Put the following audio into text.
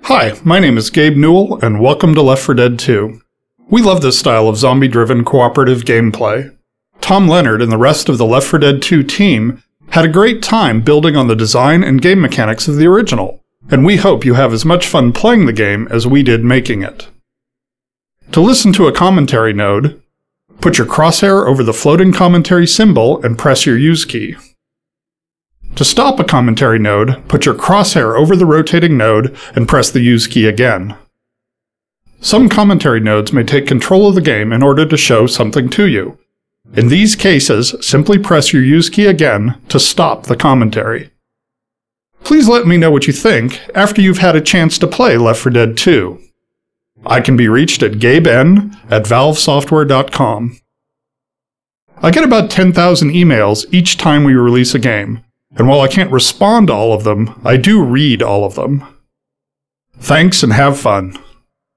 Hi, my name is Gabe Newell, and welcome to Left 4 Dead 2. We love this style of zombie-driven cooperative gameplay. Tom Leonard and the rest of the Left 4 Dead 2 team had a great time building on the design and game mechanics of the original, and we hope you have as much fun playing the game as we did making it. To listen to a commentary node, put your crosshair over the floating commentary symbol and press your use key. To stop a commentary node, put your crosshair over the rotating node and press the use key again. Some commentary nodes may take control of the game in order to show something to you. In these cases, simply press your use key again to stop the commentary. Please let me know what you think after you've had a chance to play Left 4 Dead 2. I can be reached at gaben@valvesoftware.com. I get about 10,000 emails each time we release a game, and while I can't respond to all of them, I do read all of them. Thanks and have fun.